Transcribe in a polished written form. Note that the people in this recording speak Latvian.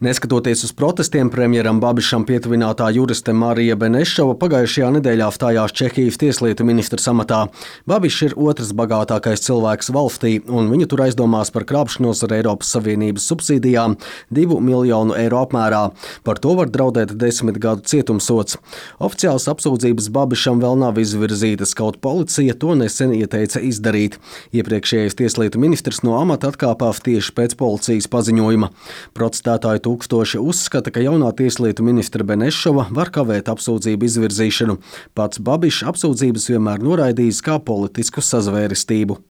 Neskatoties uz protestiem, premjeram Babišam pietuvinātā juriste Marija Benešova pagājušajā nedēļā stājās Čehijas tieslietu ministra amatā. Babišs ir otrs bagātākais cilvēks valstī, un viņu tur aizdomās par krāpšanos ar Eiropas Savienības subsīdijām 2 miljonu eiro apmērā. Par to var draudēt 10 gadu cietumsods. Oficiāls apsūdzības Babišam vēl nav izvirzītas, kaut policija to nesen ieteica izdarīt. Iepriekšējais tieslietu ministrs no amata atkāpās tieši pēc policijas paziņojuma. Protestētāji tūkstoši uzskata, ka jaunā tieslietu ministra Benešova var kavēt apsūdzību izvirzīšanu. Pats Babišs apsūdzības vienmēr noraidījis kā politisku sazvērestību.